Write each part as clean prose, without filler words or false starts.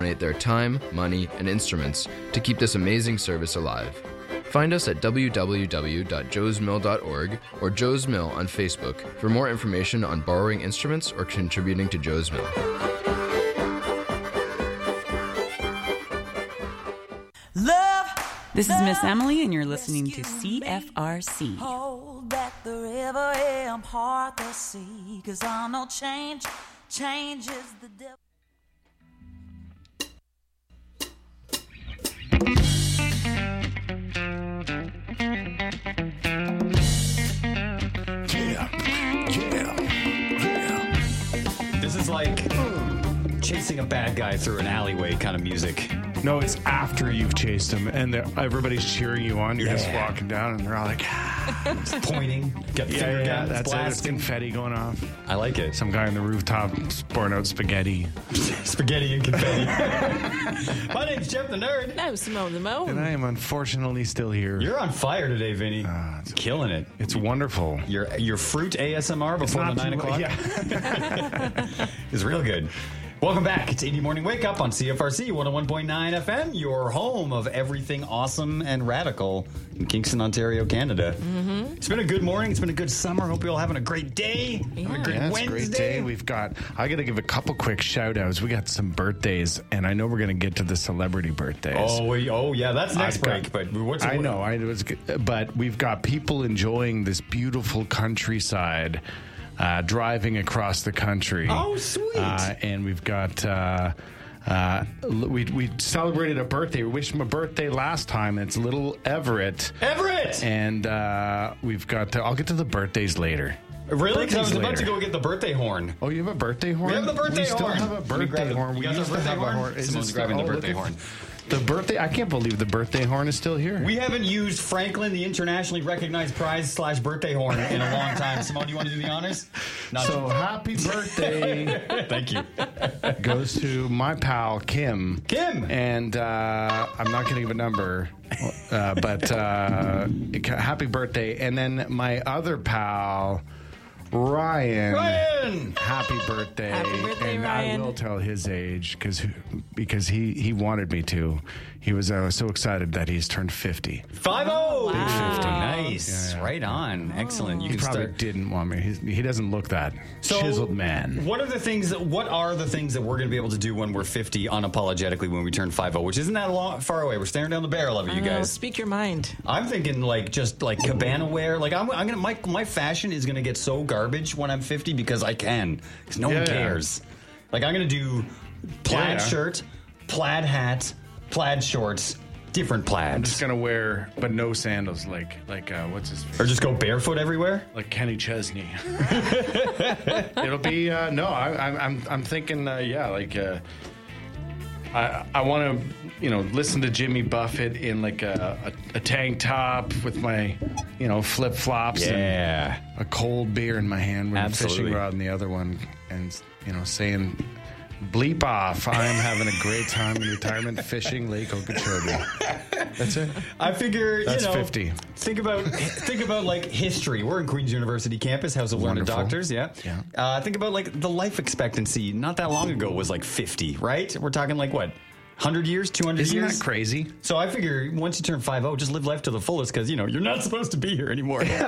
donate their time, money, and instruments to keep this amazing service alive. Find us at www.joesmill.org or Joe's Mill on Facebook for more information on borrowing instruments or contributing to Joe's Mill. This is Miss Emily, and you're listening to CFRC. Hold back the river and part the sea, 'cause I know change is the devil. This is like chasing a bad guy through an alleyway kind of music. No, it's after you've chased him and everybody's cheering you on. You're just walking down and they're all like, pointing, got finger guns, that's blasting. it. It's confetti going off. I like it. Some guy on the rooftop pouring out spaghetti. Spaghetti and confetti. My name's Jeff the Nerd. I'm Simone the Mo. And I am unfortunately still here. You're on fire today, Vinny. Killing it. It's wonderful. Your fruit ASMR before the 9 o'clock is real good. Welcome back. It's 80 Morning Wake Up on CFRC 101.9 FM, your home of everything awesome and radical in Kingston, Ontario, Canada. Mm-hmm. It's been a good morning. It's been a good summer. Hope you're all having a great day. Have a great Wednesday. It's a great day. I got to give a couple quick shout outs. We got some birthdays, and I know we're going to get to the celebrity birthdays. Oh yeah, that's next break. But but we've got people enjoying this beautiful countryside. Driving across the country. Oh, sweet. And we've got, we celebrated a birthday. We wished him a birthday last time. It's little Everett. And we've got, I'll get to the birthdays later. Really? Because I was about to go get the birthday horn. Oh, you have a birthday horn? We have the birthday horn. We still have a birthday horn. We used to have a horn. Someone's grabbing the birthday horn. I can't believe the birthday horn is still here. We haven't used Franklin, the internationally recognized prize / birthday horn, in a long time. Simone, you want to do the honors? Happy birthday. Thank you. Goes to my pal, Kim. And I'm not going to give a number, but happy birthday. And then my other pal, Ryan, happy birthday. Happy birthday, and Ryan. I will tell his age because he wanted me to. He was so excited that he's turned 50. 50. Wow. Big 50. Nice. Yeah. Right on. Excellent. You he can probably start. didn't want me. He doesn't look that chiseled man. What are the things that we're going to be able to do when we're 50 unapologetically when we turn 50, which isn't that far away? We're staring down the barrel of it, you guys. Speak your mind. I'm thinking just cabana wear. Like I'm gonna my fashion is gonna get so garbage when I'm 50 because I can. Because no one cares. Like I'm gonna do plaid shirt, plaid hat, plaid shorts, different plaids. I'm just gonna wear, but no sandals, like what's his face? Or just go barefoot everywhere, like Kenny Chesney. It'll be I'm thinking I want to listen to Jimmy Buffett in like a tank top with my flip flops and a cold beer in my hand with a fishing rod in the other one, and saying, bleep off, I am having a great time in retirement fishing Lake Okeechobee. That's it. I figure, that's 50. Think about like history. We're in Queen's University campus, House of Learned Doctors. Yeah. Think about like the life expectancy not that long ago was like 50, right? We're talking like what? 100 years, 200 years? Isn't that crazy? So I figure once you turn 50, just live life to the fullest because, you're not supposed to be here anymore. You're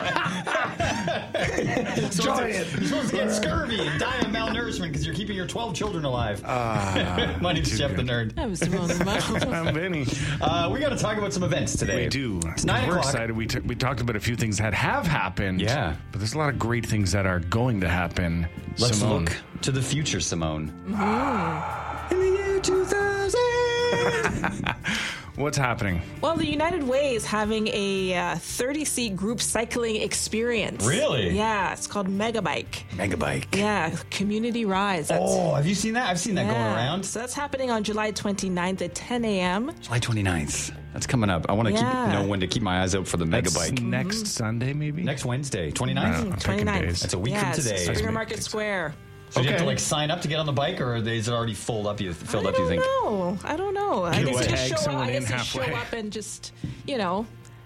supposed to get scurvy and die of malnourishment because you're keeping your 12 children alive. My name's Jeff the Nerd. I was Simone the Mo. I'm Vinny. We got to talk about some events today. We do. It's 9 o'clock. We're excited. We talked about a few things that have happened. Yeah. But there's a lot of great things that are going to happen. Let's Simone. look to the future, Simone. Mm-hmm. In the year 2000. What's happening? Well, the United Way is having a 30-seat group cycling experience. Really? Yeah, it's called Megabike. Megabike. Yeah, community rides. Have you seen that? I've seen that going around. So that's happening on July 29th at 10 a.m. July 29th. That's coming up. I want to know when to keep my eyes out for the Megabike. Next Sunday, maybe? Next Wednesday, 29th? 29th. That's a week from today. Springer Market Square. So you have to sign up to get on the bike, or is it already filled up? You think? I don't know. I guess you just show up and just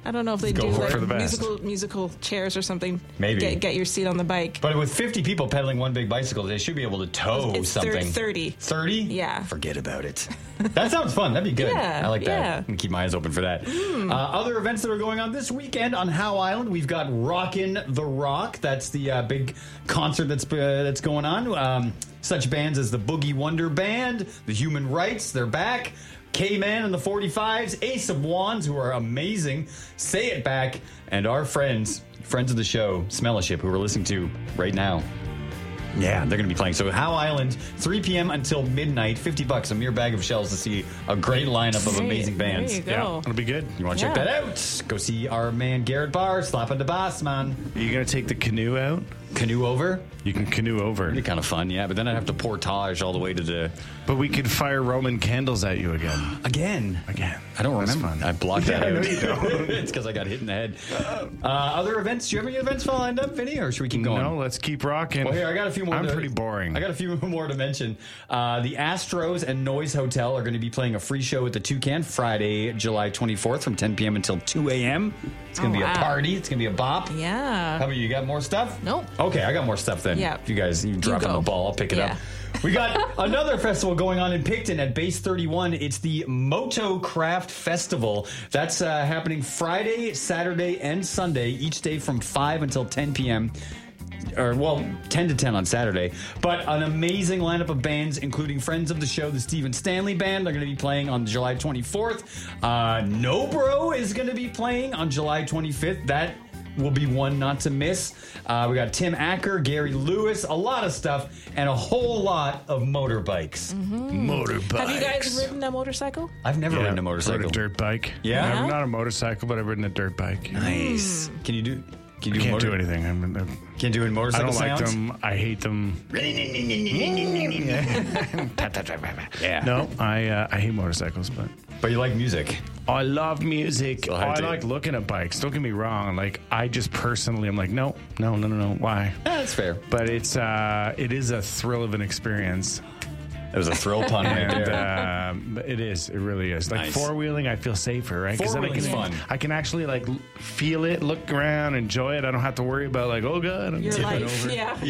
I don't know if they Go do for like musical chairs or something. Maybe. Get your seat on the bike. But with 50 people pedaling one big bicycle, they should be able to tow It's something. 30. 30? Yeah. Forget about it. That sounds fun. That'd be good. Yeah, I like that. yeah. I'm going to keep my eyes open for that. Other events that are going on this weekend on Howe Island, we've got Rockin' the Rock. That's the big concert that's going on. Such bands as the Boogie Wonder Band, the Human Rights, they're back. K-Man and the 45s, Ace of Wands, who are amazing, Say It Back, and our friends of the show, Smelliship, who we're listening to right now. Yeah, they're going to be playing. So Howe Island, 3 p.m. until midnight, $50, a mere bag of shells to see a great lineup of amazing bands. There you go. Yeah, it'll be good. You want to check that out? Go see our man Garrett Barr, slapping the boss, man. Are you going to take the canoe out? Canoe over? You can canoe over. It'd be kind of fun, yeah, but then I'd have to portage all the way to the... But we could fire Roman candles at you again. Again? I don't That's remember. fun. I blocked that out. No, you don't. It's because I got hit in the head. Other events? Do you have any events lined up, Vinny, or should we keep going? No, let's keep rocking. Well, here, I got a few more. I'm pretty boring. I got a few more to mention. The Astros and Noise Hotel are going to be playing a free show at the Toucan Friday, July 24th from 10 p.m. until 2 a.m. It's going to be a party. It's going to be a bop. Yeah. How about you? Got more stuff? Nope. Okay, I got more stuff then. Yeah. If you guys dropping go. the ball, I'll pick it up. We got another festival going on in Picton at Base 31. It's the Moto Craft Festival. That's happening Friday, Saturday, and Sunday, each day from 5 until 10 p.m. Or, well, 10 to 10 on Saturday. But an amazing lineup of bands, including friends of the show, the Stephen Stanley Band. They're going to be playing on July 24th. No Bro is going to be playing on July 25th. That will be one not to miss. We got Tim Acker, Gary Lewis, a lot of stuff, and a whole lot of motorbikes. Motorbikes. Have you guys ridden a motorcycle? I've never ridden a motorcycle. Rode a dirt bike. Yeah? I'm not a motorcycle, but I've ridden a dirt bike. Nice. Can you do? I can't do anything. Can't do any motorcycle I don't sounds? like them. I hate them. Yeah. No, I hate motorcycles, But you like music. I love music. So hard I to- like looking at bikes. Don't get me wrong. Like I just personally, I'm like, no. Why? That's fair. But it is a thrill of an experience. It was a thrill pun right there. And it is. It really is. Like Nice. four-wheeling, I feel safer, right? 'Cause then Four-wheeling's fun. I can actually like feel it, look around, enjoy it. I don't have to worry about like, oh god, I'm Your tipping life. over. Yeah.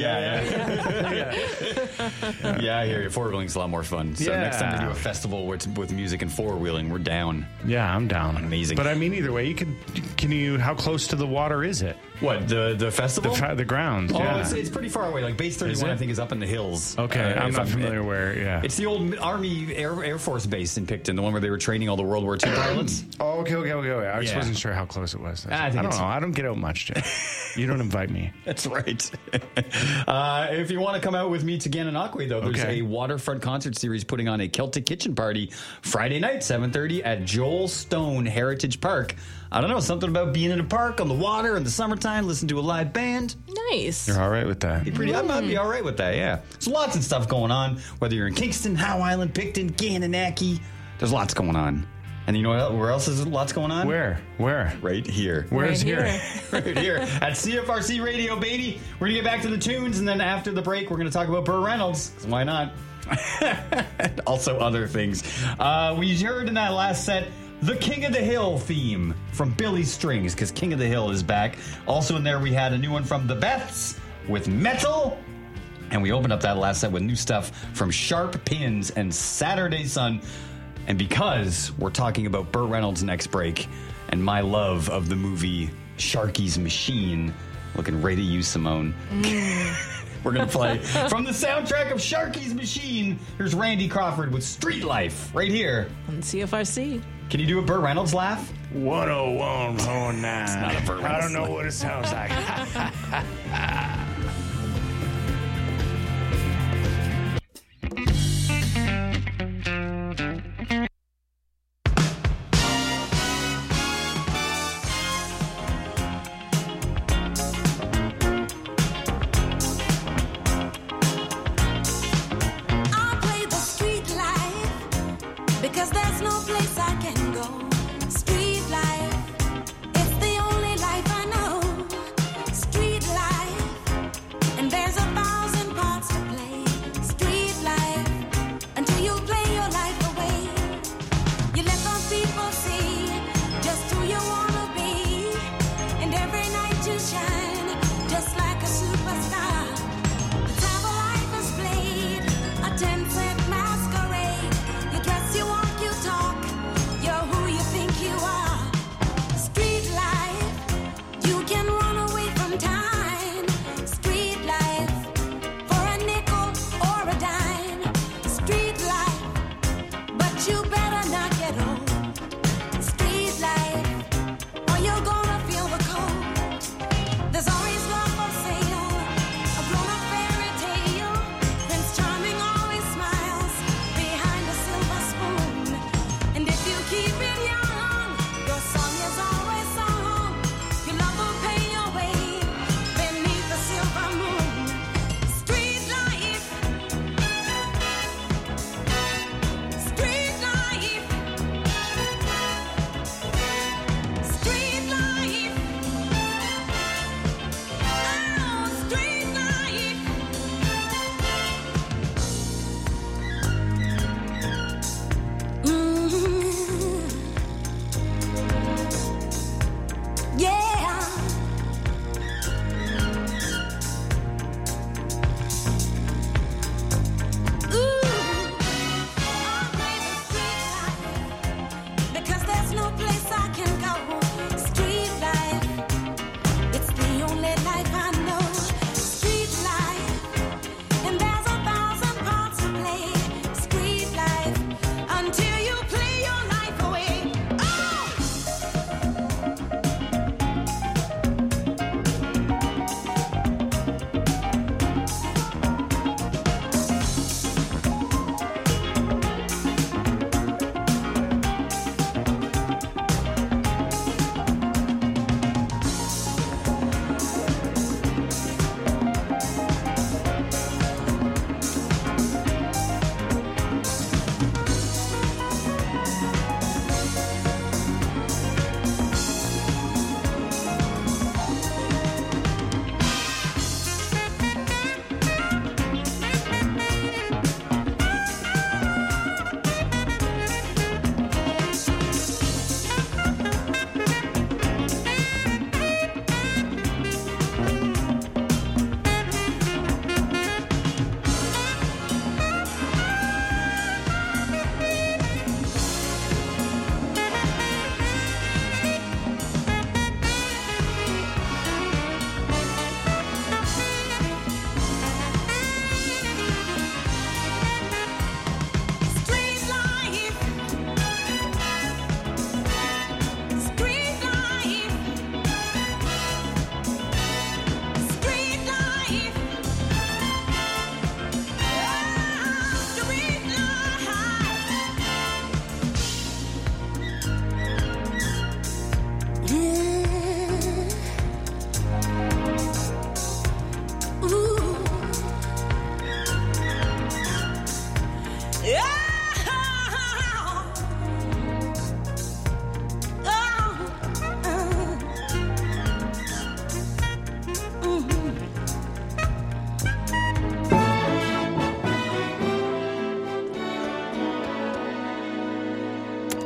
Yeah, I hear you. Four-wheeling's a lot more fun. So next time we do Yeah. a festival with music and four-wheeling, we're down. Yeah, I'm down. Amazing. But I mean, either way, can you? How close to the water is it? What, the festival? The ground. Oh, yeah. it's pretty far away. Like Base 31, I think, is up in the hills. Okay, I'm if not familiar where. Yeah. It's the old Army Air Force base in Picton, the one where they were training all the World War II pilots. Oh, okay. I just Yeah. wasn't sure how close it was. I think don't it's- know. I don't get out much, Jay. You don't invite me. That's right. If you want to come out with me to Gananoque, though, there's Okay. a waterfront concert series putting on a Celtic kitchen party Friday night, 7:30 at Joel Stone Heritage Park. I don't know, something about being in a park on the water in the summertime, listen to a live band. Nice. You're all right with that? I might be all right with that, yeah. There's lots of stuff going on, whether you're in Kingston, Howe Island, Picton, Gananoque. There's lots going on. And you know where else is lots going on? Where? Right here. Where's Right here? Right here at CFRC Radio, baby. We're going to get back to the tunes, and then after the break, we're going to talk about Burt Reynolds. 'Cause why not? Also other things. We heard in that last set the King of the Hill theme from Billy Strings, because King of the Hill is back. Also in there, we had a new one from the Beths with Metal. And we opened up that last set with new stuff from Sharp Pins and Saturday Sun. And because we're talking about Burt Reynolds next break and my love of the movie Sharky's Machine, looking right at you, Simone. We're going to play from the soundtrack of Sharky's Machine. Here's Randy Crawford with Street Life right here. On CFRC. Can you do a Burt Reynolds laugh? 101.9. It's not a Burt I Reynolds don't know what it sounds like. I play the street life because there's no place I can go. Street life, it's the only life I know. Street life, and there's 1,000 parts to play. Street life, until you play your life away. You let those people see just who you wanna be.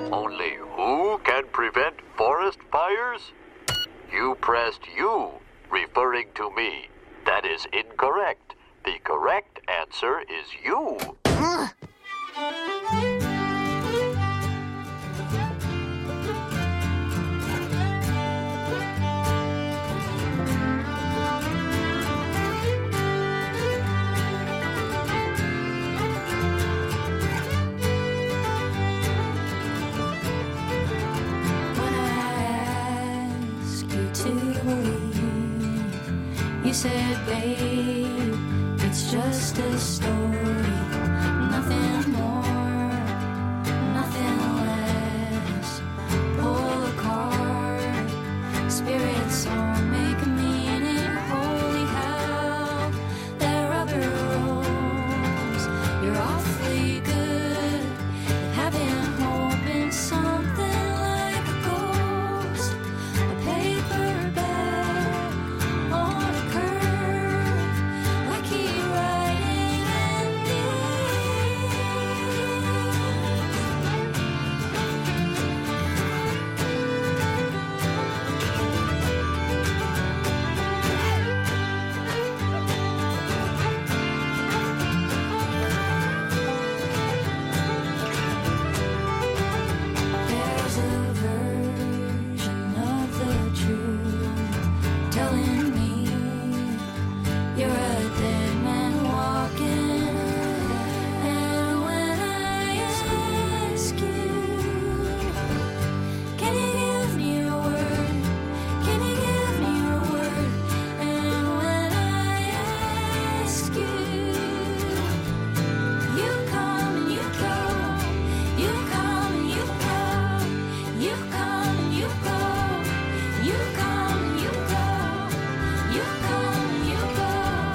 Only who can prevent forest fires? You pressed U, referring to me. That is incorrect. The correct answer is you. You said, babe, it's just a story. Nothing more, nothing less. Pull a card, spirits don't make a meaning. Holy hell, that rubber rolls. You're awfully good at having hope in something like a ghost. A paper bag on a curve. I keep writing There's a version of the truth telling me you're a dead man walking. And when I ask you, can you give me a word? Can you give me a word? And when I ask you, you come and you go. You come and you go. You come and you go. You come and you go. You come and you go.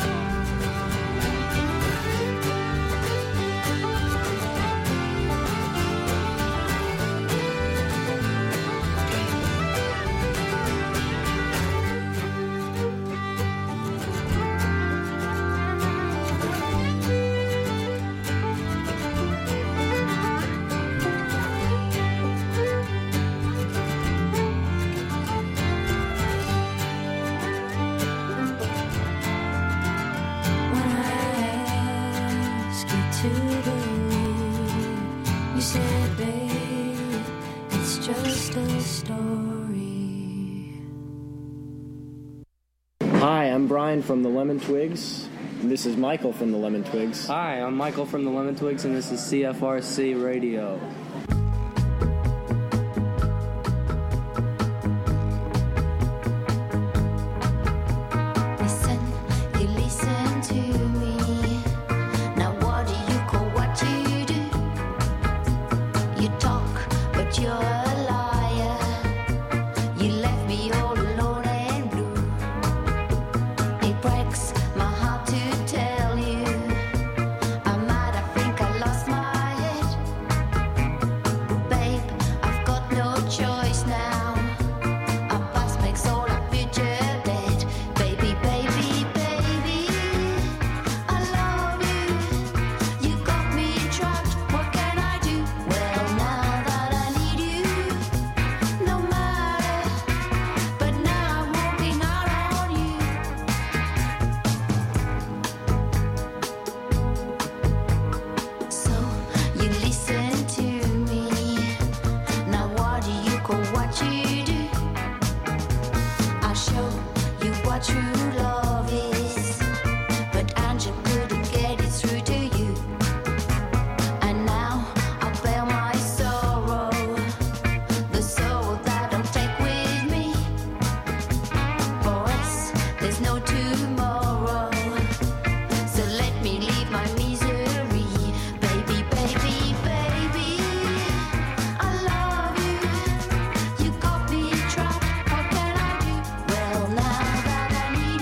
When I ask you to believe, you said, babe, it's just a story. Hi, I'm Brian from the Lemon Twigs. This is Michael from the Lemon Twigs. Hi, I'm Michael from the Lemon Twigs, and this is CFRC Radio. Listen, you listen to me. Now what do you call what you do? You talk, but you're a liar. You left me all alone and blue. It breaks my heart to tell you. I'm mad, I think I lost my head. Babe, I've got no choice now. Our past makes all our future dead. Baby, baby, baby, I love you. You got me trapped, what can I do? Well, now that I need you, no matter. But now I'm walking out on you. So you listen to me. Now what do you call what you do? I'll show you what true love is. But Angel couldn't get it through to you. And now I'll bear my sorrow, the sorrow that I'll take with me. For us, there's no tomorrow. So let me leave my misery. Baby, baby, baby, I love you. You got me trapped, what can I do? Well, now that I need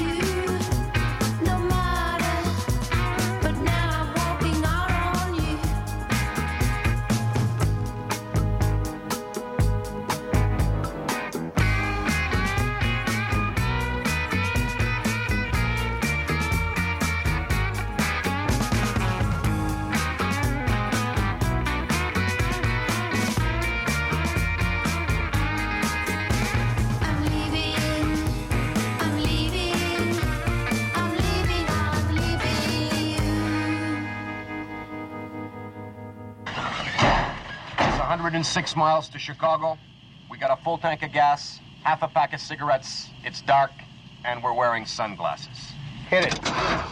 106 miles to Chicago. We got a full tank of gas, half a pack of cigarettes. It's dark, and we're wearing sunglasses. Hit it.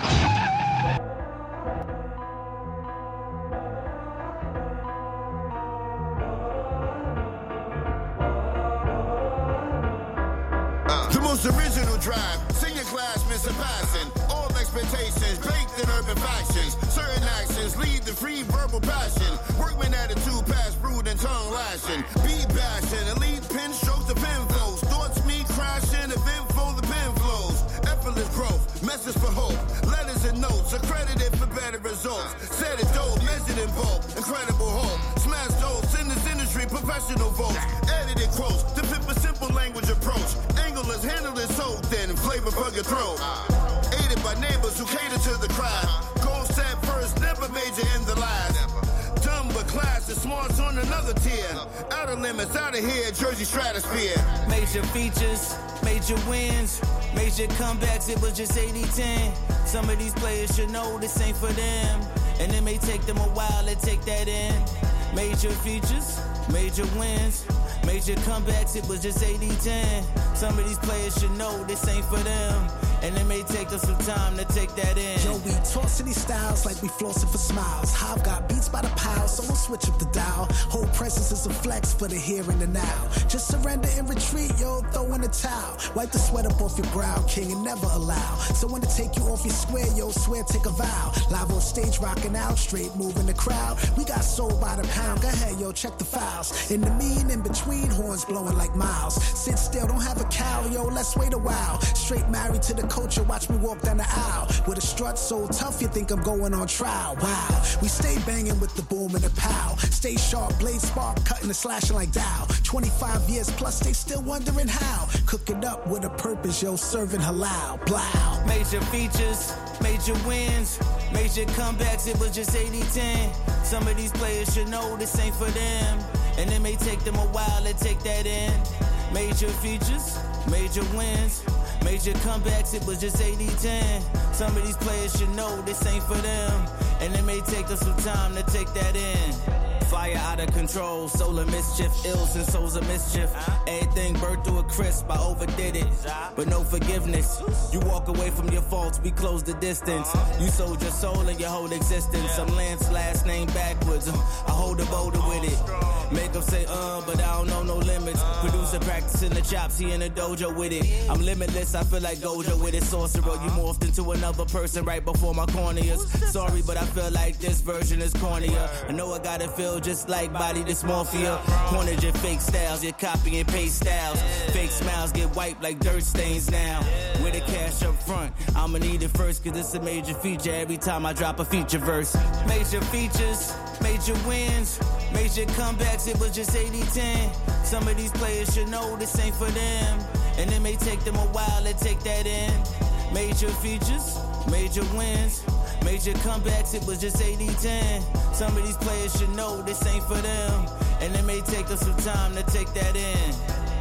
The most original drive, senior class missing passing. All expectations baked in urban factions. Certain actions lead to free verbal passion. Workman attitude past rude and tongue lashing. Beat bashing, elite pen strokes the pen flows. Thoughts me crashing, event for the pen flows. Effortless growth, message for hope. Letters and notes, accredited for better results. Set it dope, measured in bulk, incredible hope. Smash those in this industry, professional votes. Edited quotes, to fit a simple language approach. Anglers handle it so thin, flavor for your throat. Aided by neighbors who cater to the crowd. Goal set first, never major in the last. Dumb but class, is smarts on another tier. Outer limits, out of here, Jersey stratosphere. Major features, major wins, major comebacks, it was just 80-10. Some of these players should know this ain't for them. And it may take them a while to take that in. Major features, major wins, major comebacks, it was just 80-10. Some of these players should know this ain't for them. And it may take us some time to take that in. Yo, we tossing these styles like we flossing for smiles. Hive got beats by the pile, so we'll switch up the dial. Whole presence is a flex for the here and the now. Just surrender and retreat, yo, throw in the towel. Wipe the sweat up off your brow, king, and never allow someone to take you off your square, yo, swear, take a vow. Live on stage, rocking out, straight moving the crowd. We got sold by the pound, go ahead, yo, check the files. In the mean, in between, horns blowing like miles. Sit still, don't have a cow, yo, let's wait a while. Straight married to the culture, watch me walk down the aisle. With a strut so tough, you think I'm going on trial. Wow, we stay banging with the boom and the pow. Stay sharp, blade spark, cutting and slashing like Dow. 25 years plus, they still wondering how. Cook it up with a purpose, yo, serving halal. Blow. Major features, major wins, major comebacks, it was just 80-10. Some of these players should know this ain't for them. And it may take them a while to take that in. Major features, major wins, major comebacks, it was just 80-10. Some of these players should know this ain't for them. And it may take us some time to take that in. Fire out of control, solar mischief, ills and souls of mischief. Everything burnt through a crisp, I overdid it, but no forgiveness. You walk away from your faults, we close the distance. You sold your soul and your whole existence. I'm Lance, last name backwards. I hold a boulder with it. Make them say, but I don't know no limits. Producer practicing the chops, he in the dojo with it. I'm limitless, I feel like Gojo with it. Sorcerer, you morphed into another person right before my corneas. Sorry, but I feel like this version is cornier. I know I gotta feel just like body dysmorphia. Cornered your fake styles, your copy and paste styles. Fake smiles get wiped like dirt stains now. With the cash up front, I'ma need it first, cause it's a major feature every time I drop a feature verse. Major features, major wins, major comebacks, it was just 80-10. Some of these players should know this ain't for them. And it may take them a while to take that in. Major features, major wins, major comebacks, it was just 80-10. Some of these players should know this ain't for them. And it may take us some time to take that in.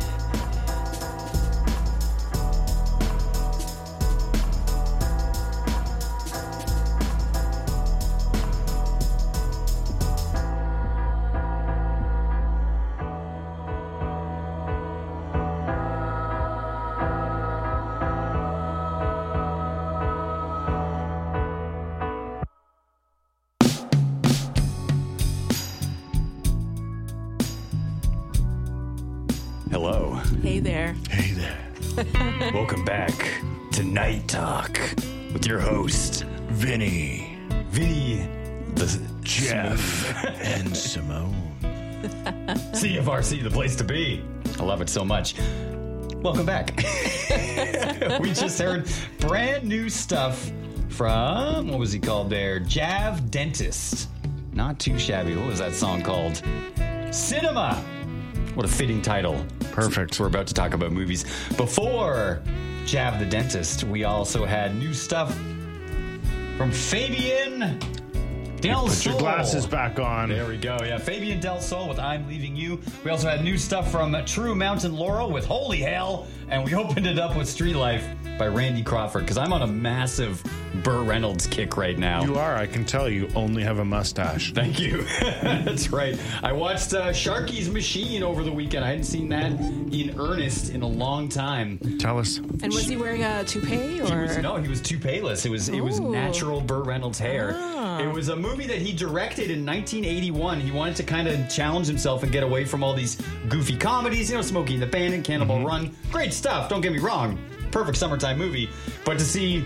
Hello. Hey there. Hey there. Welcome back to Night Talk with your host, Vinny, the Jeff, and Simone. CFRC, the place to be. I love it so much. Welcome back. We just heard brand new stuff from, what was he called there? Jav Dentist. Not too shabby. What was that song called? Cinema. What a fitting title. Perfect. We're about to talk about movies. Before Jav the Dentist, we also had new stuff from Fabian Del Put Sol. your glasses back on. There we go. Yeah, Fabian Del Sol with I'm Leaving You. We also had new stuff from True Mountain Laurel with Holy Hell. And we opened it up with Street Life by Randy Crawford, because I'm on a massive Burt Reynolds kick right now. You are. I can tell you only have a mustache. Thank you. That's right. I watched Sharky's Machine over the weekend. I hadn't seen that in earnest in a long time. Tell us. And was he wearing a toupee? Or? He was toupee-less. It was natural Burt Reynolds hair. Ah. It was a movie that he directed in 1981. He wanted to kind of challenge himself and get away from all these goofy comedies, Smokey and the Bandit, Cannonball Run. Great stuff, don't get me wrong. Perfect summertime movie. But to see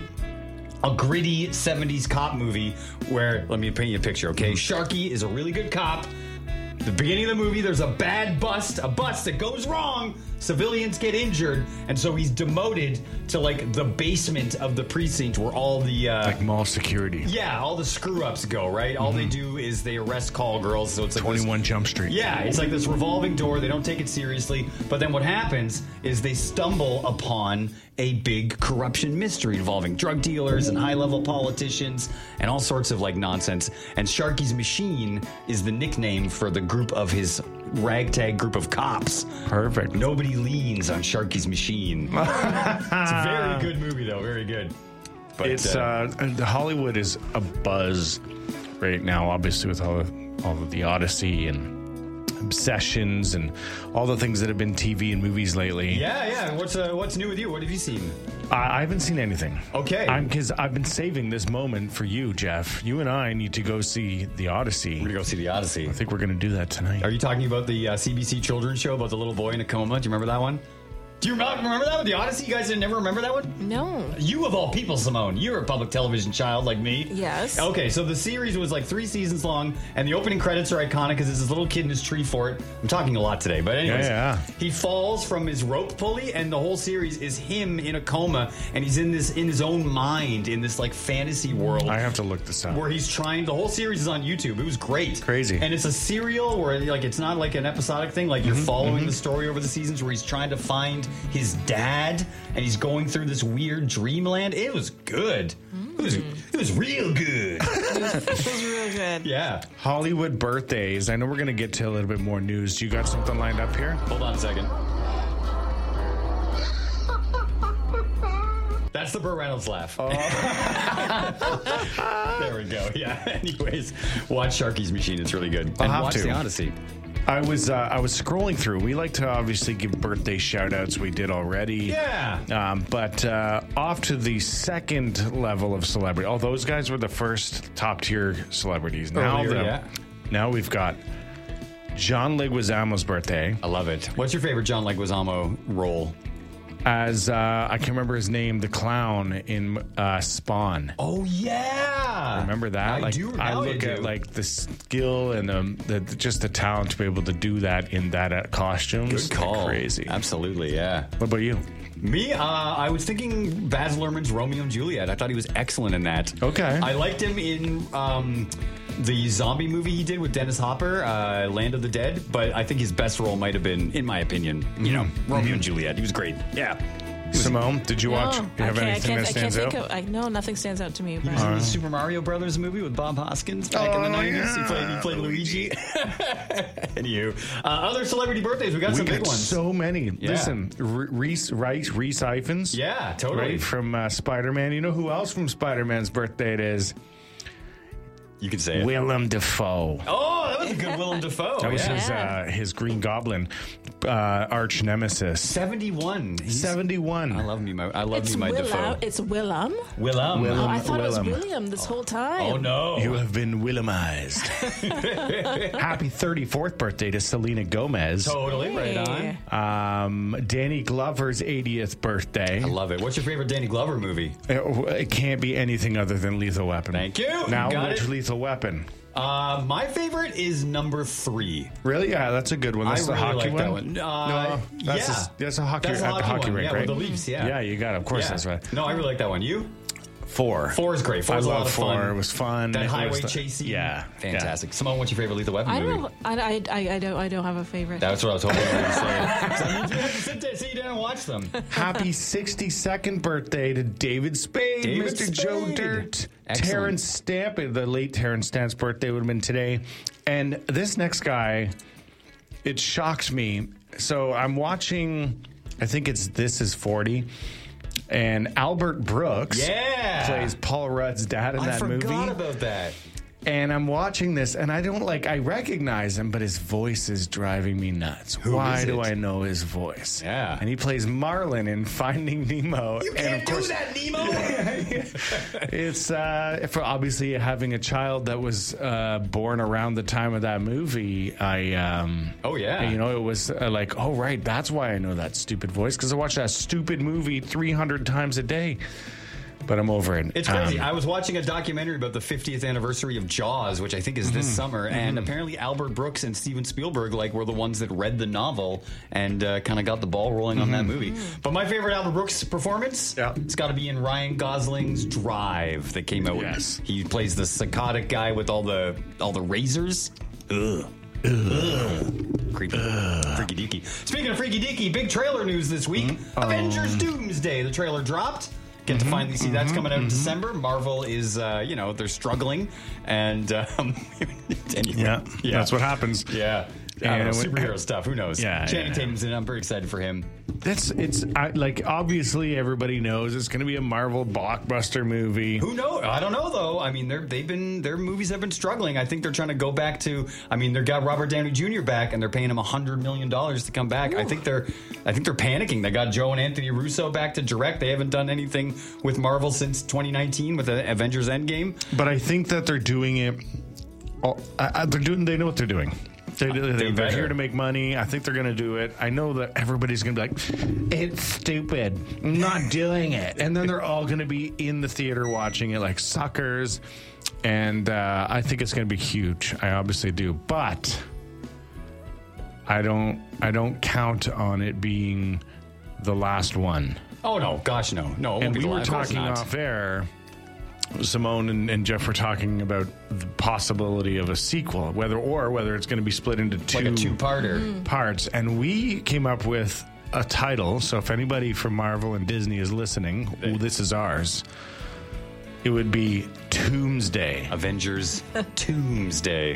a gritty 70s cop movie where, let me paint you a picture, okay? Sharky is a really good cop. The beginning of the movie, there's a bust that goes wrong. Civilians get injured, and so he's demoted to like the basement of the precinct where all the like mall security. Yeah, all the screw ups go, right? All they do is they arrest call girls. So it's like 21 Jump Street. Yeah, it's like this revolving door. They don't take it seriously. But then what happens is they stumble upon a big corruption mystery involving drug dealers and high level politicians and all sorts of like nonsense. And Sharky's Machine is the nickname for the group of his ragtag group of cops. Perfect. Nobody leans on Sharky's Machine. It's a very good movie, though. Very good. But it's Hollywood is a buzz right now, obviously, with all of the Odyssey and Obsessions and all the things that have been TV and movies lately. Yeah. What's new with you? What have you seen? I haven't seen anything. Okay. Because I've been saving this moment for you, Jeff. You and I need to go see the Odyssey. We're going to go see the Odyssey. I think we're going to do that tonight. Are you talking about the CBC children's show about the little boy in a coma? Do you remember that one? Do you remember that one? The Odyssey? You guys didn't never remember that one? No. You of all people, Simone. You're a public television child like me. Yes. Okay, so the series was like 3 seasons long, and the opening credits are iconic because it's this little kid in his tree fort. I'm talking a lot today, but anyways. Yeah. He falls from his rope pulley, and the whole series is him in a coma, and he's in his own mind, in this like fantasy world. I have to look this up. Where he's trying, the whole series is on YouTube. It was great. Crazy. And it's a serial where like it's not like an episodic thing, like you're following the story over the seasons where he's trying to find his dad. And he's going through this weird dreamland. It was good. It was real good. It was real good. Yeah. Hollywood birthdays. I know we're going to get to a little bit more news. You got something lined up here? Hold on a second. That's the Burt Reynolds laugh. Oh. There we go. Yeah. Anyways, watch Sharky's Machine. It's really good. I'll and have watch to. The Odyssey. I was scrolling through. We like to obviously give birthday shout outs. We did already. Yeah. But off to the second level of celebrity. Oh, those guys were the first top tier celebrities. Now we've got John Leguizamo's birthday. I love it. What's your favorite John Leguizamo role? As I can remember his name, the clown in Spawn. Oh yeah, remember that? I do. I look at like the skill and just the talent to be able to do that in that costumes. Good call. Crazy. Absolutely, yeah. What about you? Me, I was thinking Baz Luhrmann's Romeo and Juliet. I thought he was excellent in that. Okay. I liked him in the zombie movie he did with Dennis Hopper, Land of the Dead, but I think his best role might have been, in my opinion, Romeo and Juliet. He was great. Yeah. Simone, did you watch? Do you have anything that stands out? No, nothing stands out to me. He was in the Super Mario Brothers movie with Bob Hoskins back in the 90s. Yeah. He played Luigi. Anywho, other celebrity birthdays. We got some big ones. So many. Yeah. Listen, Reese Ifans. Yeah, totally. Right, from Spider-Man. You know who else from Spider-Man's birthday it is? You can say it. Willem Dafoe. Oh, that was a good Willem Dafoe. That was his Green Goblin arch nemesis. 71. 71. I love me my Dafoe. It's Willem. Willem. Oh, I thought it was William this whole time. Oh no. You have been Willemized. Happy 34th birthday to Selena Gomez. Totally, right on. Danny Glover's 80th birthday. I love it. What's your favorite Danny Glover movie? It can't be anything other than Lethal Weapon. Thank you. Now, got which it. Lethal Weapon? My favorite is number 3. Really? Yeah, that's a good one. That's I the really hockey like that one. No, that's a hockey. That's at the hockey one. rink, Yeah, right? with the Leafs. Yeah. Yeah, you got it. Of course, that's right. No, I really like that one. You? 4. 4 is great. 4 is a lot of fun. 4. It was fun. That It highway was chase scene. Yeah. Fantastic. Yeah. Simone, what's your favorite Lethal Weapon movie? I don't have a favorite. That's what I was hoping you were going to say. So that means we have to sit down and watch them. Happy 62nd birthday to David Spade, David Mr. Spade. Joe Dirt. Excellent. Terrence Stamp, the late Terrence Stamp's birthday would have been today. And this next guy, it shocks me. So I'm watching, I think it's This Is 40. And Albert Brooks plays Paul Rudd's dad in that movie. I forgot about that. And I'm watching this, and I recognize him, but his voice is driving me nuts. Why do I know his voice? Yeah. And he plays Marlin in Finding Nemo. You can't do that, Nemo! It's for obviously having a child that was born around the time of that movie. It was like, oh right, that's why I know that stupid voice, because I watch that stupid movie 300 times a day. But I'm over it. It's crazy. I was watching a documentary about the 50th anniversary of Jaws, which I think is this summer, and apparently Albert Brooks and Steven Spielberg were the ones that read the novel and kind of got the ball rolling on that movie. But my favorite Albert Brooks performance, it's got to be in Ryan Gosling's Drive that came out. Yes. He plays the psychotic guy with all the razors. Ugh. Creepy. Freaky deaky. Speaking of freaky deaky, big trailer news this week. Avengers Doomsday. The trailer dropped. Get to finally see that's coming out in December. Marvel is, they're struggling, and anyway, that's what happens. Yeah, I don't know, superhero stuff. Who knows? Channing Tatum's in it. I'm very excited for him. Obviously everybody knows it's going to be a Marvel blockbuster movie. Who knows? I don't know though. I mean, their movies have been struggling. I think they're trying to go back to. I mean, they've got Robert Downey Jr. back, and they're paying him $100 million to come back. Ooh. I think they're panicking. They got Joe and Anthony Russo back to direct. They haven't done anything with Marvel since 2019 with the Avengers Endgame. But I think that they're doing it. They know what they're doing. They're here to make money. I think they're going to do it. I know that everybody's going to be like, it's stupid. I'm not doing it. And then they're all going to be in the theater watching it like suckers. And I think it's going to be huge. I obviously do. But I don't count on it being the last one. Oh, no. Gosh, no. No, it won't be the last. And we were talking off air. Simone and Jeff were talking about the possibility of a sequel, whether it's going to be split into two-parter parts. And we came up with a title. So if anybody from Marvel and Disney is listening, this is ours. It would be Tombsday. Avengers Tombsday.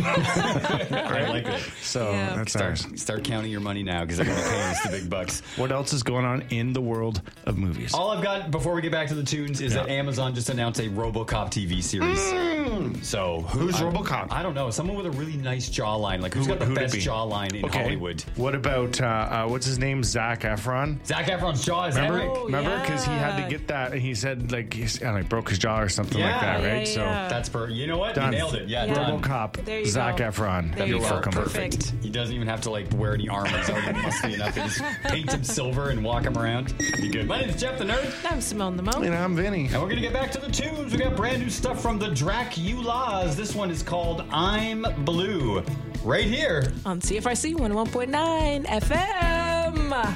I like it. So that's ours. Start counting your money now, because they're going to be paying us the big bucks. What else is going on in the world of movies? All I've got before we get back to the tunes is that Amazon just announced a RoboCop TV series. So who's RoboCop? I don't know. Someone with a really nice jawline. Like who's got the best jawline in Hollywood? What about what's his name? Zac Efron. Zac Efron's jaw is remember because he had to get that, and he said like broke his jaw or something like that, right? So that's you know what? Done. You nailed it. Yeah, RoboCop. Zac Efron. That'd be perfect. He doesn't even have to wear any armor. It's already musty enough. He just paint him silver and walk him around. Be good. My name is Jeff the Nerd. I'm Simone the Mo. And I'm Vinny. And we're gonna get back to the tunes. We got brand new stuff from the Draculas. This one is called I'm Blue. Right here on CFRC 101.9 FM.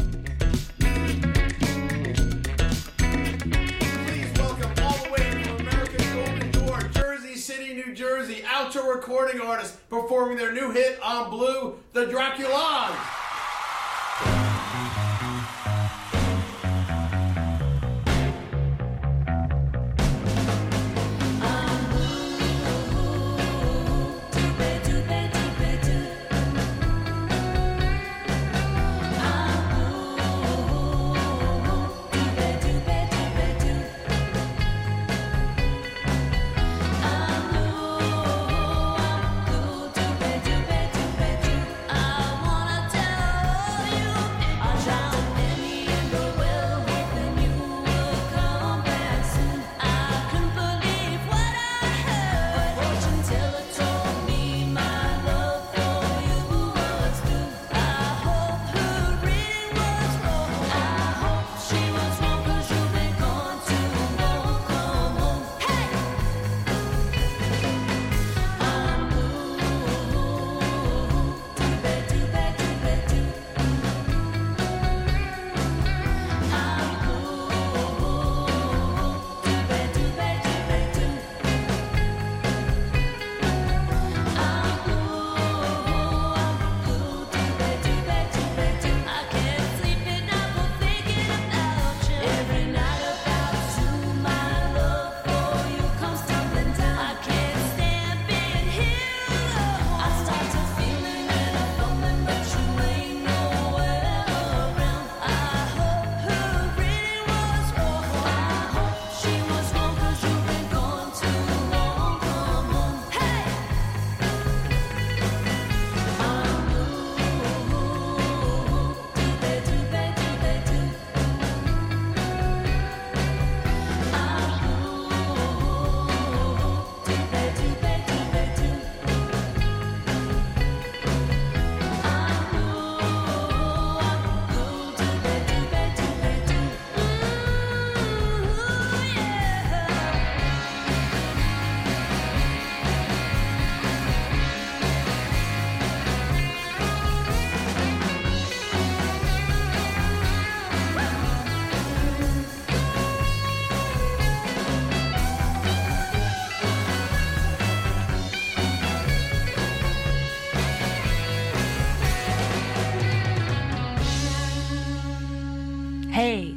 New Jersey, outro recording artists performing their new hit on Blue, the Draculas. I wanna tell you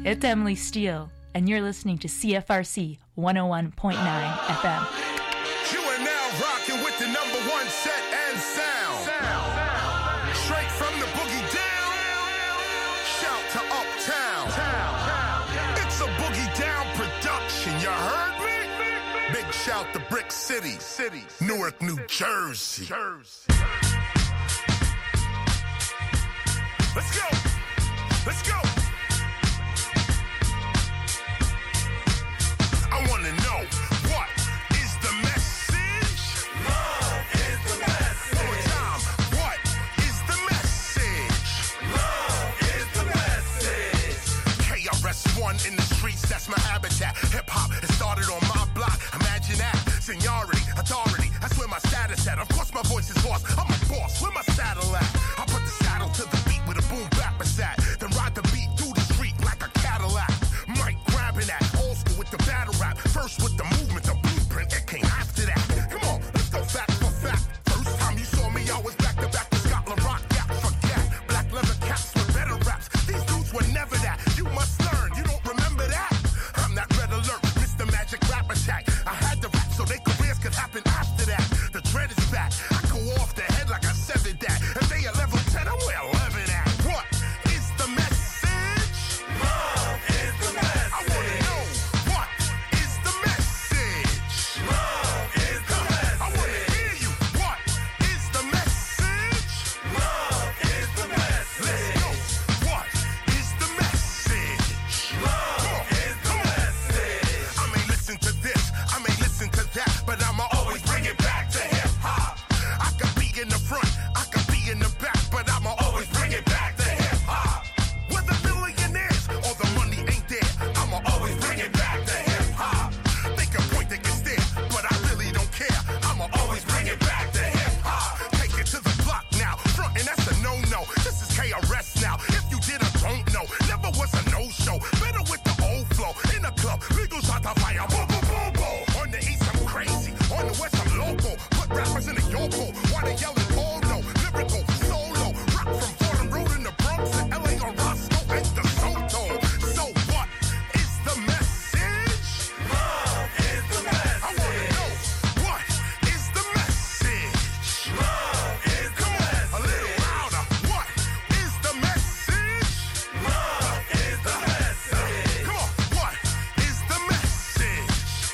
it's Emily Steele, and you're listening to CFRC 101.9 FM. You are now rocking with the #1 set and sound. Straight from the boogie down, shout to Uptown. It's a boogie down production, you heard me? Big shout to Brick City, Newark, New Jersey. Let's go. I want to know, what is the message? Love is the message. One more time, what is the message? Love is the message. KRS-One in the streets, that's my habitat. Hip-hop, it started on my block. Imagine that. Seniority, authority, that's where my status at. Of course my voice is lost. I'm a boss, where my saddle at? I put the saddle to the beat with a boom bap at. Then ride the beat through the street like a Cadillac. Mike grabbing that, old school with the battle rap. First with the movement, the blueprint, it came after that. Come on, let's go fact for fact. First time you saw me, I was back to back with Scotland Rock. Yeah, forget. Black leather caps with better raps. These dudes were never that. You must learn, you don't remember that? I'm that red alert, Mr. Magic Rap Attack. I had to rap so their careers could happen after that. The dread is back. I go off the head like I severed that. If they are level 10, I'm where 11 at. What is the message? Love is the message. I want to know, what is the message? Love is the message. I want to hear you. What is the message? Love is the message. Let's go. What is the message? Love is the message. I may listen to this, I may listen to that, but I'ma always bring it back to hip hop. I could be in the front, I could be in the back, but I'ma always bring it back to hip hop. Whether millionaires or the money ain't there, I'ma always bring it back to hip hop. They can point, they can stare, but I really don't care. I'ma always bring it back to hip hop. Take it to the block now, frontin', that's a no-no. This is KRS now. If you did or don't know, never was a no-show. Better with the old flow. In the club, legal shot the fire. Boom, boom, boom, boom. On the east, I'm crazy. On the west, I'm local. Put rappers in the yoke. Why they yelling all no? Lyrical, solo. Rock from Fordham Road in the Bronx to LA on Roscoe and the Soto. So what is the message? Love is the message. I want to know, what is the message? Love is the message. A little louder. What is the message? Love is the message. Come on. What is the message?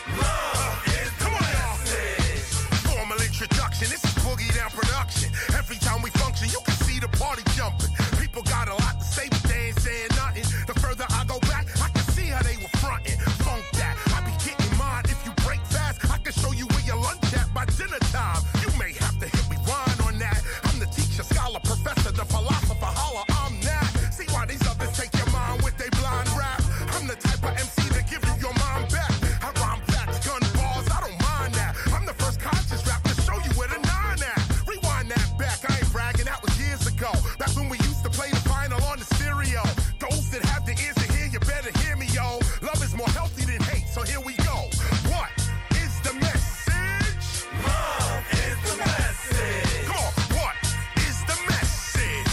Love is the message. Formal introduction. This is Boogie Down production. Every time we function, you can see the party jumping. People got a lot to say, but they ain't saying nothing. The further I go back, I can see how they were fronting. Funk that. I be getting mine. If you break fast, I can show you where your lunch at by dinner time. You may have to hit rewind on that. I'm the teacher, scholar, professor, the philosopher, holla, I'm that. See why these others take your mind with they blind rap. I'm the type of MC that give you your mind back. I rhyme facts, gun balls, I don't mind that. I'm the first conscious rap to show you where the nine at. Rewind that back, I ain't bragging, that was years ago. Back when we used to play the final on the stereo. Those that have the ears to hear, you better hear me, yo. Love is more healthy than hate, so here we go. What is the message? Love is the message. Come on, what is the message?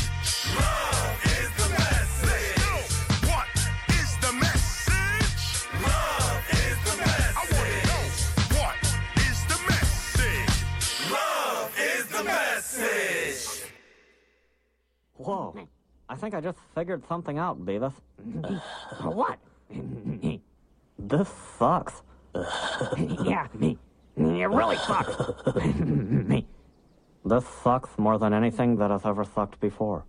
Love is the message. Let's go. What is the message? Love is the message. I want to know, what is the message? Love is the message. Whoa. I think I just figured something out, Beavis. What? This sucks. Yeah, me. It really sucks. Me. This sucks more than anything that has ever sucked before.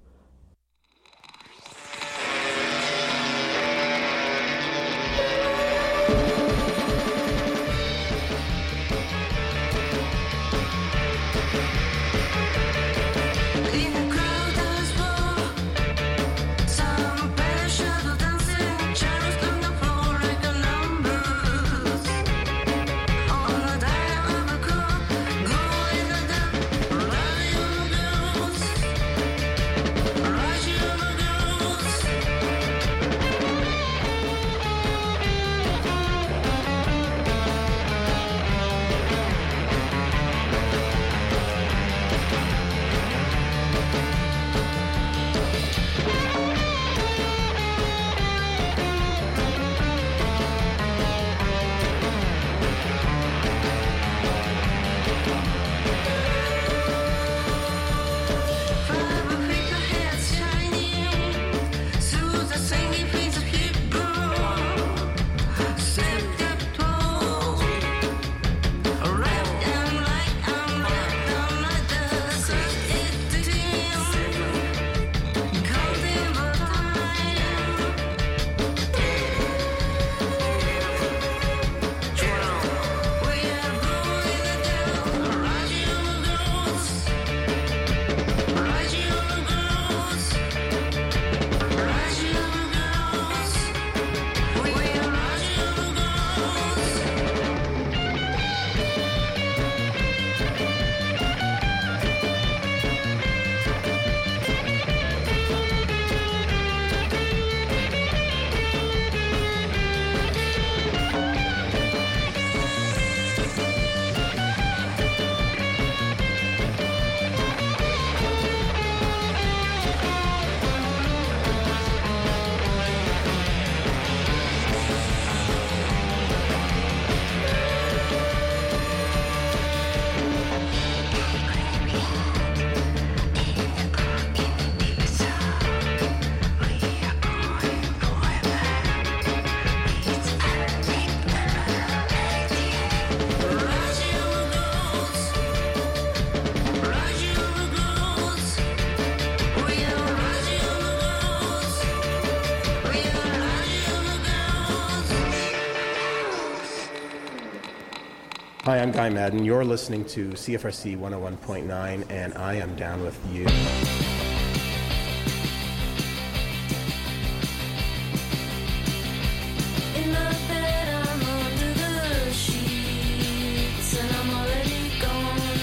Hi, I'm Guy Madden. You're listening to CFRC 101.9, and I am down with you. In my bed, I'm under the sheets, and I'm already gone.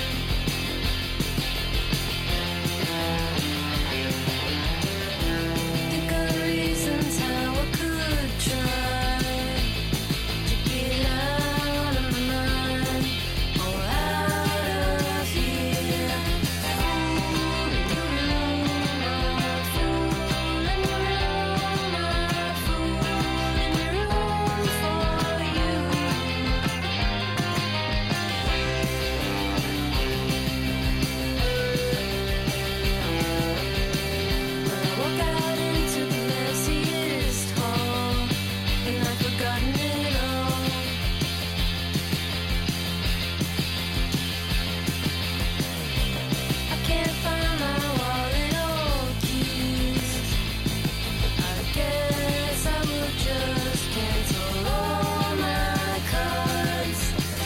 Think of reasons how I could try to get out of my mind or out of here. Walk out into the messiest hall, and I've forgotten it all. I can't find my wallet or keys. I guess I will just cancel all my cards.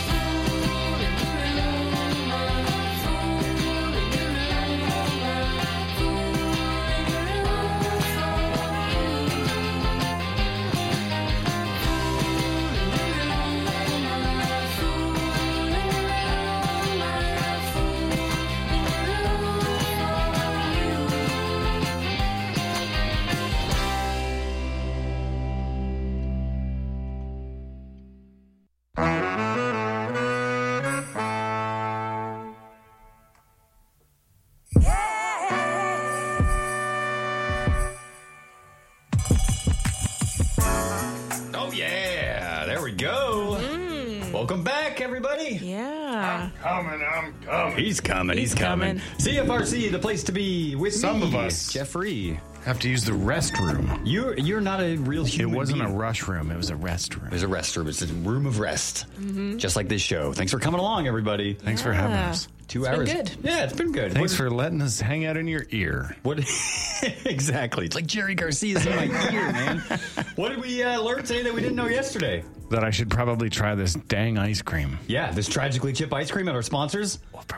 Oh, yeah. There we go. Welcome back, everybody. Yeah. I'm coming. He's coming. He's coming. CFRC, the place to be with Some me, of us Jeffrey. have to use the restroom. You're not a real human It wasn't being. a rush room. It was a rest room. There's a rest room. It's a room of rest. Just like this show. Thanks for coming along, everybody. Thanks for having us. 2 It's hours. been good. Yeah, it's been good. Thanks for letting us hang out in your ear. What? Exactly. It's like Jerry Garcia's in my ear, man. What did we learn today that we didn't know yesterday? That I should probably try this dang ice cream. Yeah, this Tragically Chip ice cream at our sponsors.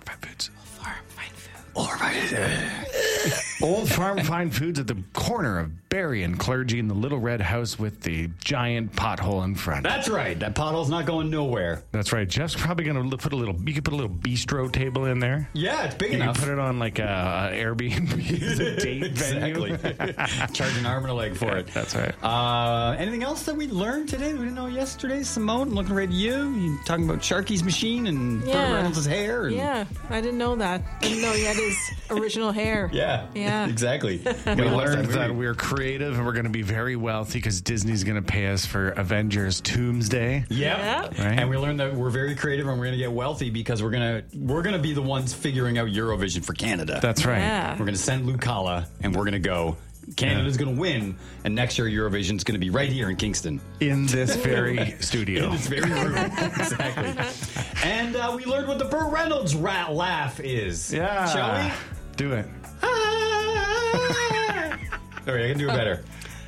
Old Farm Fine Foods at the corner of Barry and Clergy in the little red house with the giant pothole in front. That's right. That pothole's not going nowhere. That's right. Jeff's probably going to put a little. You could put a little bistro table in there. Yeah, it's big You enough. can put it on like a Airbnb as a date venue. Charge an arm and a leg for it. That's right. Anything else that we learned today that we didn't know yesterday? Simone, I'm looking right at you. You talking about Sharky's machine and Burt Reynolds' hair? And Yeah, I didn't know that. Didn't know he had his original hair. Yeah. Yeah. Exactly. We learned that we're creative and we're going to be very wealthy because Disney's going to pay us for Avengers Doomsday. Yeah. Right? And we learned that we're very creative and we're going to get wealthy because we're gonna be the ones figuring out Eurovision for Canada. That's right. Yeah. We're going to send Lucala and we're going to go. Canada's going to win, and next year Eurovision's going to be right here in Kingston. In this very studio. In this very room. Exactly. And we learned what the Burt Reynolds laugh is. Yeah. Shall we? Do it. All right, I can do it better.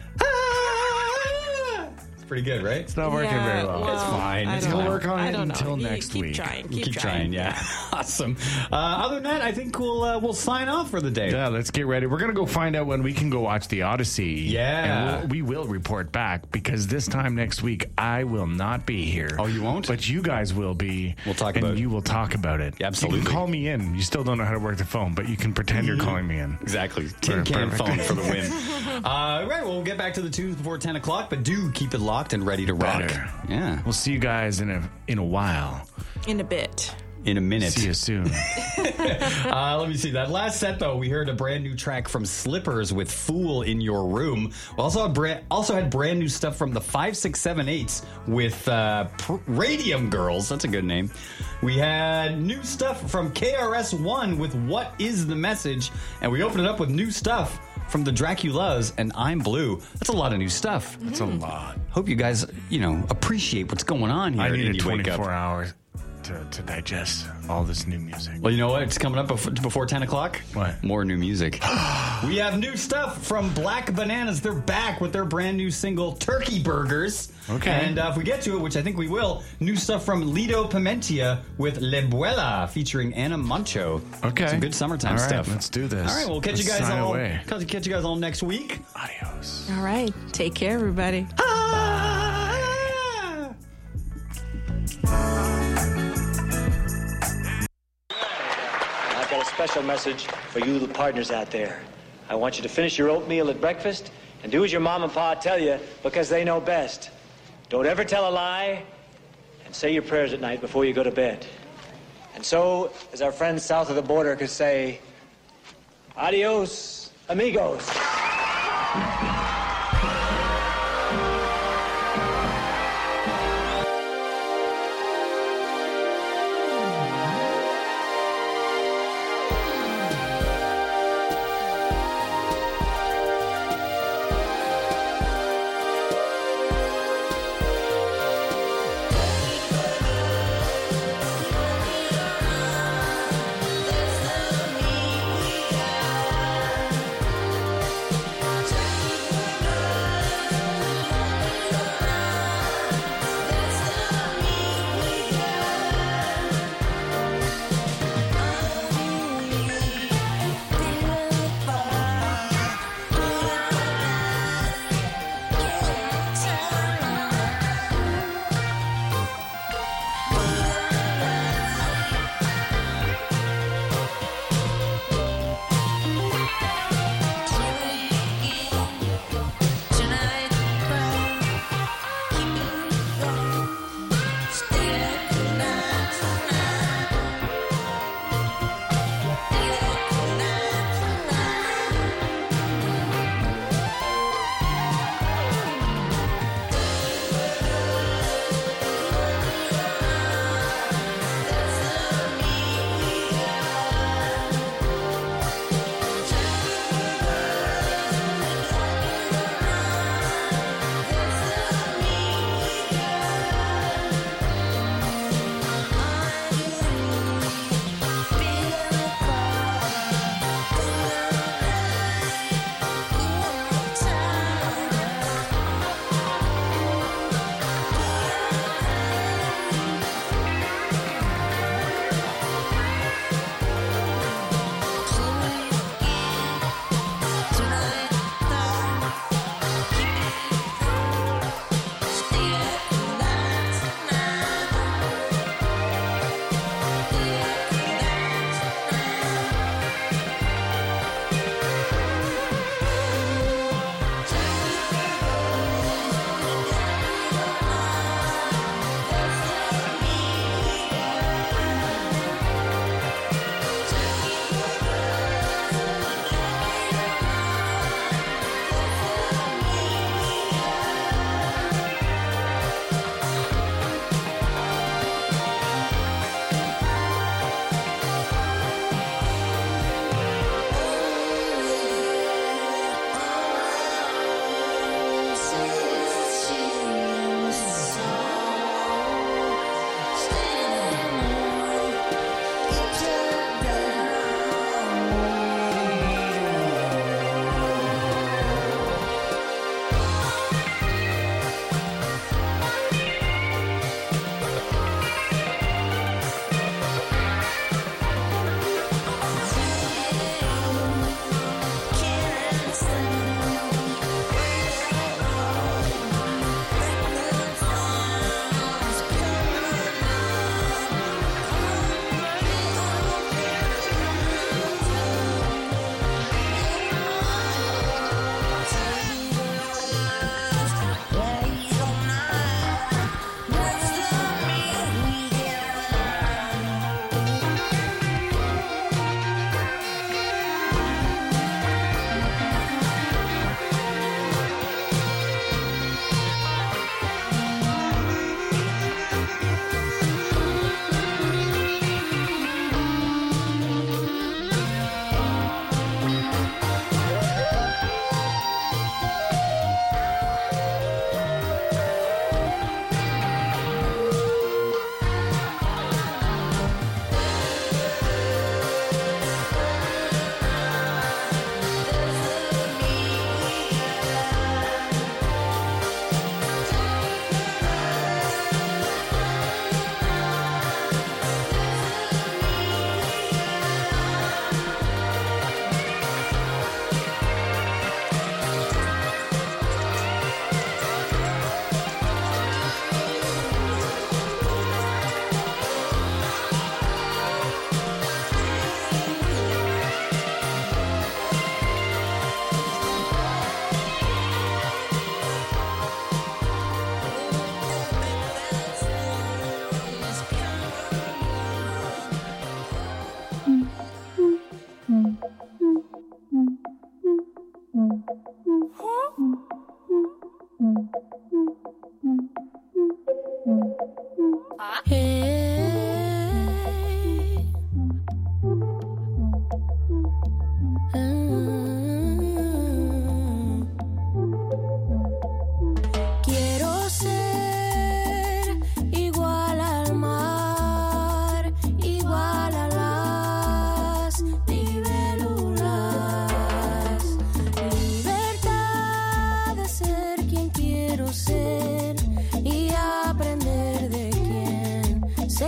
It's pretty good, right? It's not working very well. It's fine. I It's don't fine. know. We'll work on I it don't until know. next Keep week. Trying. Keep trying, yeah. Awesome. Other than that, I think we'll sign off for the day. Yeah, let's get ready. We're going to go find out when we can go watch the Odyssey. Yeah. And we will report back because this time next week, I will not be here. Oh, you won't? But you guys will be. We'll talk and about it. you will talk about it. Absolutely. You can call me in. You still don't know how to work the phone, but you can pretend you're calling me in. Exactly. Tin can Perfect. phone for the win. Right, well, we'll get back to the tunes before 10 o'clock, but do keep it locked and ready to rock. Yeah. We'll see you guys in a while. In a bit. In a minute. See you soon. Let me see. That last set, though, we heard a brand new track from Slippers with Fool in Your Room. We also had brand new stuff from the 5678s with Radium Girls. That's a good name. We had new stuff from KRS-One with What Is the Message? And we opened it up with new stuff from the Draculas and I'm Blue. That's a lot of new stuff. That's a lot. Hope you guys, appreciate what's going on here. I at needed Indie Wake Up. 24 hours to digest all this new music. Well, you know what? It's coming up before 10 o'clock. What? More new music. We have new stuff from Black Bananas. They're back with their brand new single, Turkey Burgers. Okay. And if we get to it, which I think we will, new stuff from Lido Pimentia with Lebuela featuring Anna Mancho. Okay. Some good summertime All right, stuff. let's do this. All right, we'll catch you Let's guys sign all. away. Catch you guys all next week. Adios. All right. Take care, everybody. I've got a special message for you, the partners out there. I want you to finish your oatmeal at breakfast and do as your mom and pa tell you because they know best. Don't ever tell a lie and say your prayers at night before you go to bed. And so, as our friends south of the border could say, adios, amigos.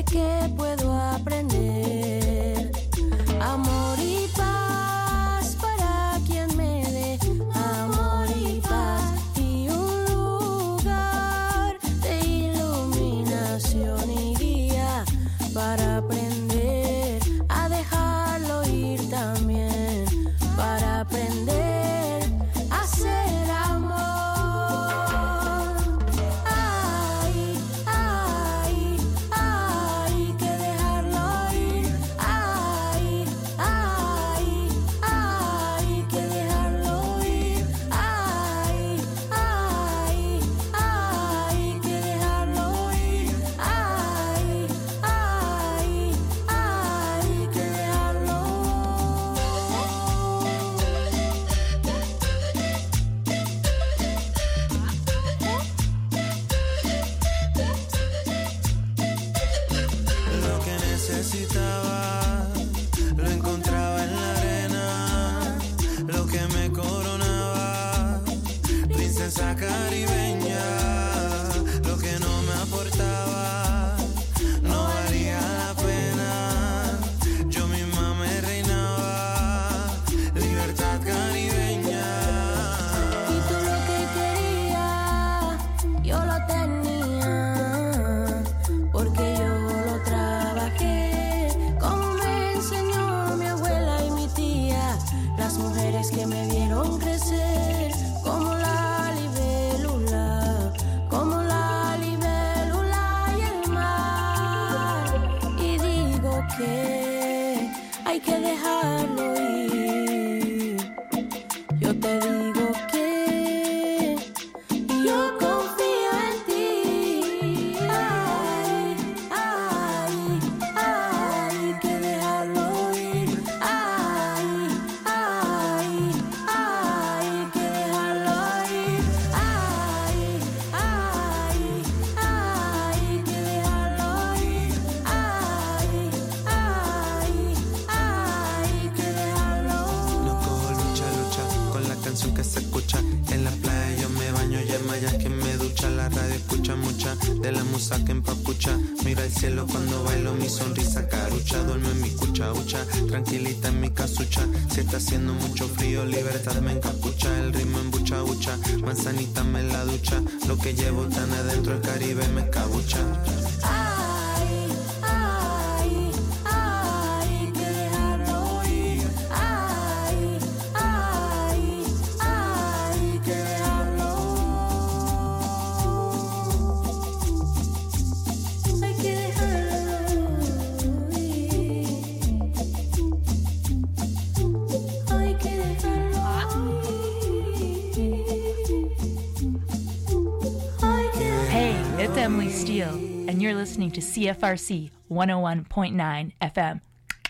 que puedo aprender. Amor y paz para quien me dé amor y paz y un lugar de iluminación y guía para aprender a dejarlo ir también, para aprender a ser amor. Ay, ay, ay, que dejarlo ir. Ay, ay, ay, que dejarlo ir. Ay, ay, ay, que dejarlo ir. Ay, ay, ay, que dejarlo. Lo que necesitaba lo encontraba en la arena, lo que me coronaba, princesa caribeña, lo que no me aportaba, no valía la pena, yo misma me reinaba, libertad caribeña. Y tú lo que querías, yo lo tenía, porque yo lo trabajé, como me enseñó mi abuela y mi tía, las mujeres que me vieron crecer, como la libélula, como la libélula y el mar. Y digo que hay que dejarlo ir. Yo te digo que yo confío en ti. Ay, ay, ay, que dejarlo ir. Ay, ay, ay, que dejarlo ir. Ay, ay, ay, que dejarlo ir. Ay, ay, que dejarlo. No cojo lucha con la canción que se escucha en la playa. Yo me baño y el maya que me ducha. La radio escucha mucha de la musa que empapucha. Mira el cielo cuando bailo, mi sonrisa carucha. Duerme en mi cucha, ucha, tranquilita en mi casucha. Si está haciendo mucho frío, libertad me encapucha. El ritmo en bucha, bucha, manzanita me la ducha. Lo que llevo tan adentro el Caribe me escabucha. Ay, ay, ay, que dejarlo ir. Ay, ay, ay, que dejarlo. Hay que dejarlo ir. Hay que dejarlo ir. Hey, it's Emily Steele, and you're listening to CFRC 101.9 FM.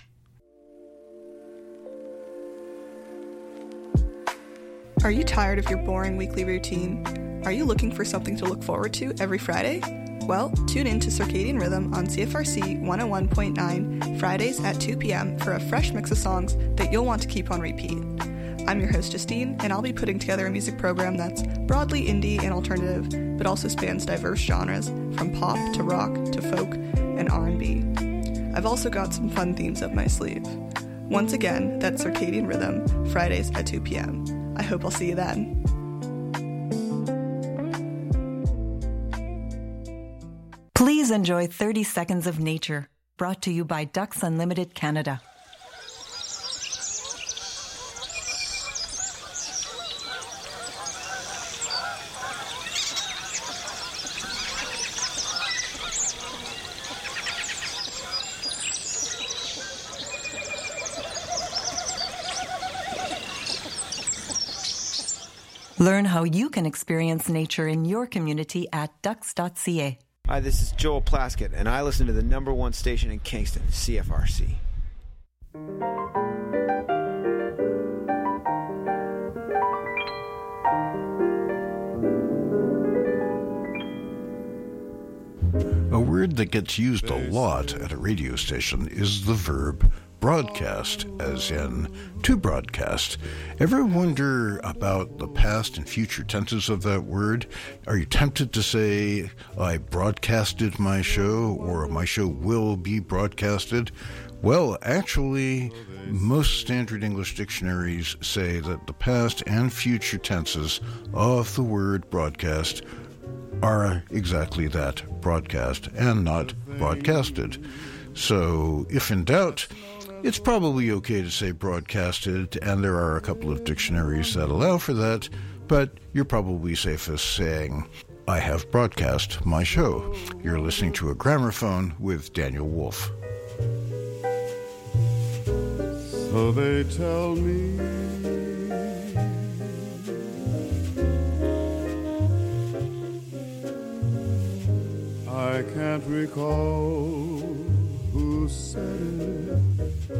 Are you tired of your boring weekly routine? Are you looking for something to look forward to every Friday? Well, tune in to Circadian Rhythm on CFRC 101.9 Fridays at 2 p.m. for a fresh mix of songs that you'll want to keep on repeat. I'm your host, Justine, and I'll be putting together a music program that's broadly indie and alternative, but also spans diverse genres, from pop to rock to folk and R&B. I've also got some fun themes up my sleeve. Once again, that's Circadian Rhythm, Fridays at 2 p.m. I hope I'll see you then. Please enjoy 30 Seconds of Nature, brought to you by Ducks Unlimited Canada. Learn how you can experience nature in your community at ducks.ca. Hi, this is Joel Plaskett, and I listen to the #1 station in Kingston, CFRC. A word that gets used a lot at a radio station is the verb broadcast, as in to broadcast. Ever wonder about the past and future tenses of that word? Are you tempted to say, I broadcasted my show, or my show will be broadcasted? Well, actually, most standard English dictionaries say that the past and future tenses of the word broadcast are exactly that, broadcast, and not broadcasted. So, if in doubt, it's probably okay to say broadcasted, and there are a couple of dictionaries that allow for that, but you're probably safest saying, I have broadcast my show. You're listening to A Gramophone with Daniel Wolf. So they tell me I can't recall who said it.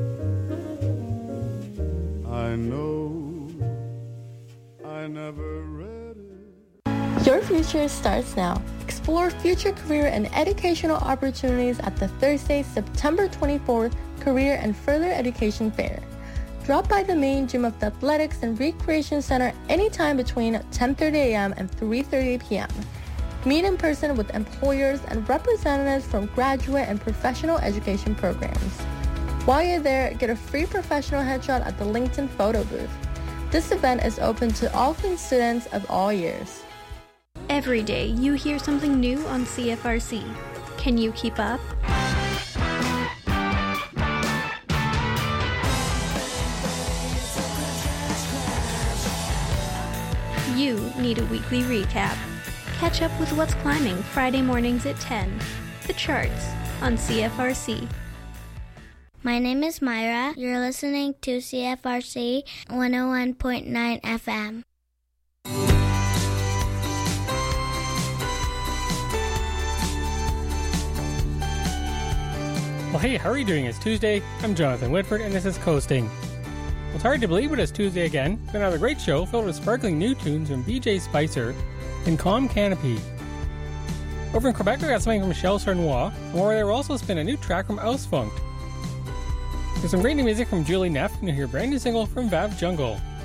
I know I never read it. Your future starts now. Explore future career and educational opportunities at the Thursday, September 24th Career and Further Education Fair. Drop by the main gym of the Athletics and Recreation Center anytime between 10:30 a.m. and 3:30 p.m. Meet in person with employers and representatives from graduate and professional education programs. While you're there, get a free professional headshot at the LinkedIn photo booth. This event is open to all students of all years. Every day you hear something new on CFRC. Can you keep up? You need a weekly recap. Catch up with what's climbing Friday mornings at 10. The charts on CFRC. My name is Myra. You're listening to CFRC 101.9 FM. Well, hey, how are you doing? It's Tuesday. I'm Jonathan Whitford, and this is Coasting. Well, it's hard to believe it is Tuesday again. It's another great show filled with sparkling new tunes from BJ Spicer and Calm Canopy. Over in Quebec, we got something from Michel Cernois, and where they will also spin a new track from Ausfunkt. There's some great new music from Julie Neff, and you'll hear a brand new single from Vav Jungle.